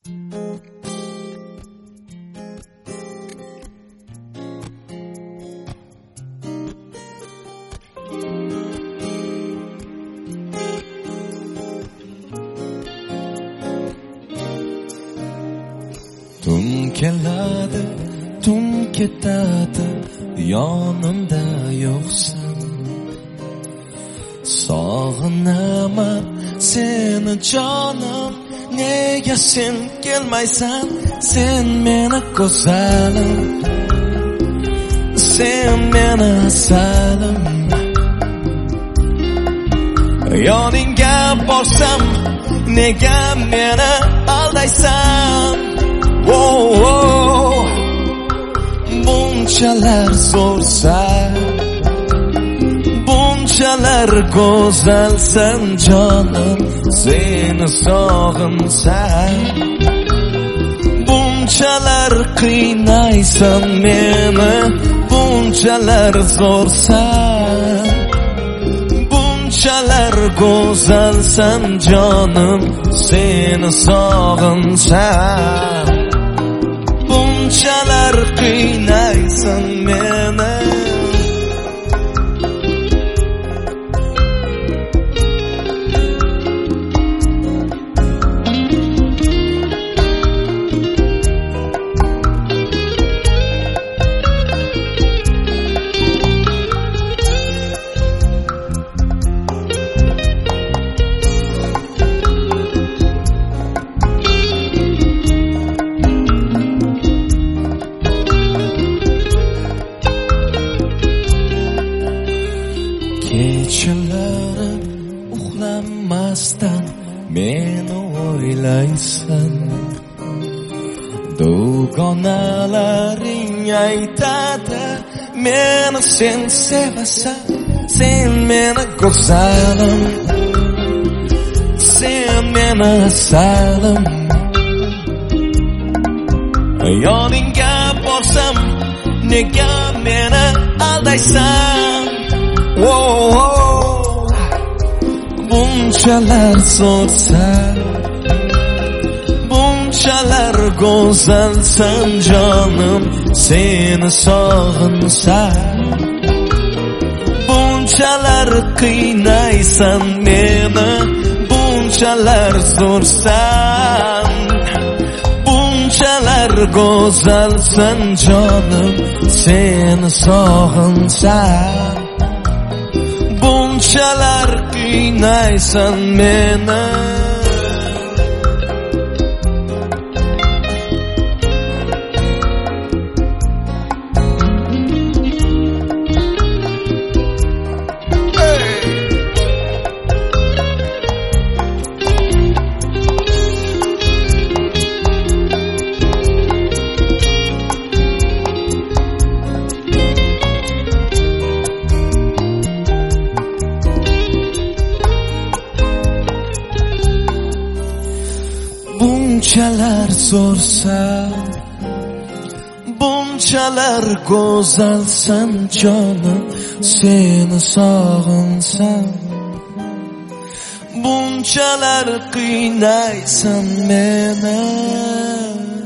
Tun keladi, tun ketadi, yonimda yo'qsan. Sog'inaman seni jonim, nega sen kelmaysan? Sen meni go'zalim, sen meni asalim. Yoningga borsam, nega meni aldaysan? Bunchalar zo'rsan, bunchalar go'zalsan jonim, seni sog'insam. Bunchalar qiynaysan meni, bunchalar zo'rsan, bunchalar go'zalsan jonim, seni sog'insam. Bunchalar qiynaysan meni. Kechalari uxlamasdan meni o'ylaysan. Dugonalaring aytadi, meni sen sevasan. Sen meni go'zalim, sen meni asalim. Yoningga borsam, nega meni aldaysan? Bunchalar zo'rsan, bunchalar go'zalsan jonim, seni sog'insam. Bunchalar qiynaysan meni, bunchalar zo'rsan, bunchalar go'zalsan jonim, seni sog'insam. Bunchalar qiynaysan meni. Bunchalar zo'rsan, bunchalar go'zalsan jonim, seni sog'insam. Bunchalar qiynaysan meni.